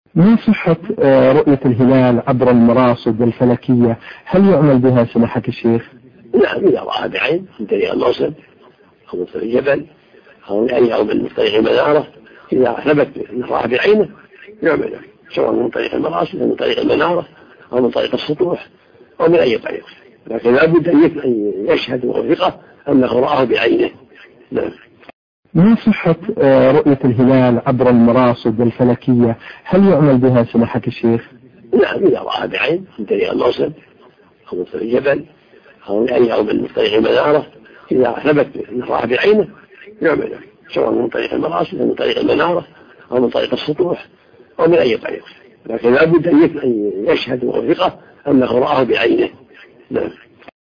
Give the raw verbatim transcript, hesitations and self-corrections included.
ما صحة آه، رؤية الهلال عبر المراصد الفلكية، هل يعمل بها سماحة الشيخ؟ نعم، إذا رأى بعين من طريق المرصد أو من طريق الجبل أو يعني أو من طريق المنارة، إذا ثبت أنه رأى بعينه يعمل، سواء من طريق المراصد أو من طريق المنارة أو من طريق السطوح أو من أي طريق، لكن لا بد أن يشهد وثقة أنه رآه بعينه. نعم. ما صحة آه، رؤية الهلال عبر المراصد الفلكية، هل يعمل بها سماحة الشيخ؟ نعم، إذا رأى بعين من طريق المرصد أو من طريق الجبل أو يعني أو من طريق المنارة، إذا ثبت أنه رأى بعينه يعمل، سواء من طريق المراصد أو من طريق المنارة أو من طريق السطوح أو من أي طريق، لكن لا بد أن يشهد وثقة أنه رآه بعينه. نعم.